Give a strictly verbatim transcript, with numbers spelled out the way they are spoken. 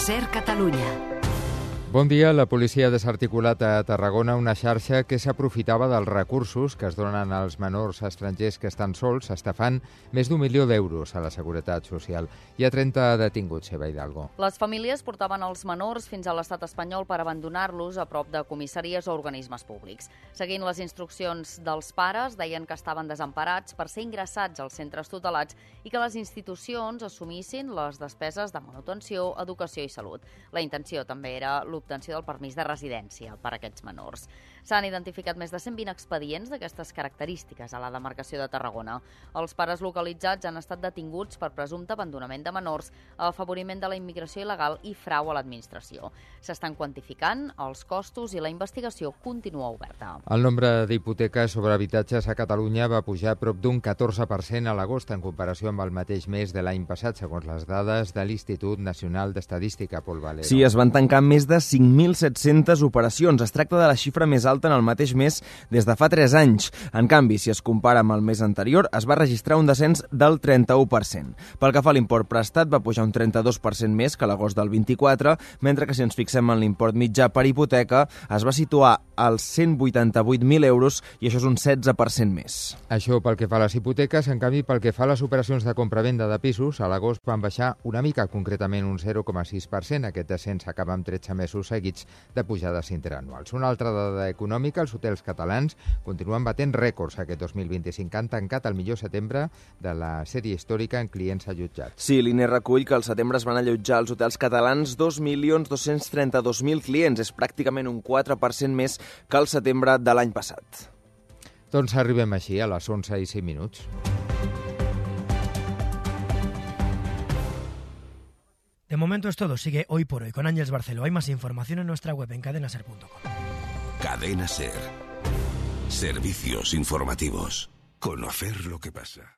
SER Catalunya. Bon dia. La policia ha desarticulat a Tarragona una xarxa que s'aprofitava dels recursos que es donen als menors estrangers que estan sols, estafant més d'un milió d'euros a la Seguretat Social. Hi ha trenta detinguts, Eva Hidalgo. Les famílies portaven els menors fins a l'estat espanyol per abandonar-los a prop de comissaries o organismes públics. Seguint les instruccions dels pares, deien que estaven desemparats per ser ingressats als centres tutelats i que les institucions assumissin les despeses de manutenció, educació i salut. La intenció també era l'obtenció del permís de residència per a aquests menors. S'han identificat més de cent vint expedients d'aquestes característiques a la demarcació de Tarragona. Els pares localitzats han estat detinguts per presumpte abandonament de menors, afavoriment de la immigració il·legal i frau a l'administració. S'estan quantificant els costos i la investigació continua oberta. El nombre d'hipoteques sobre habitatges a Catalunya va pujar a prop d'un catorze per cent a l'agost en comparació amb el mateix mes de l'any passat, segons les dades de l'Institut Nacional d'Estadística, Pol Valero. Sí, es van tancar més de cinc mil set-centes operacions. Es tracta de la xifra més alta en el mateix mes des de fa tres anys. En canvi, si es compara amb el mes anterior, es va registrar un descens del trenta-u per cent. Pel que fa a l'import prestat, va pujar un trenta-dos per cent més que l'agost del vint-i-quatre, mentre que si ens fixem en l'import mitjà per hipoteca, es va situar als cent vuitanta-vuit mil euros i això és un setze per cent més. Això pel que fa a les hipoteques. En canvi, pel que fa a les operacions de compra-venda de pisos, a l'agost van baixar una mica, concretament un zero coma sis per cent. Aquest descens acaba amb tretze mesos seguits de pujades interanuals. Una altra dada econòmica, els hotels catalans continuen batent rècords aquest dos mil vint-i-cinc. Han tancat el millor setembre de la sèrie històrica en clients allotjats. Sí, l'I N E recull que al setembre es van allotjar als hotels catalans dos milions dos-cents trenta-dos mil clients. És pràcticament un quatre per cent més que al setembre de l'any passat. Doncs arribem així a les onze i cinc minuts. De momento es todo. Sigue Hoy por Hoy con Ángeles Barceló. Hay más información en nuestra web en cadena ser punto com. Cadena SER. Servicios informativos. Conocer lo que pasa.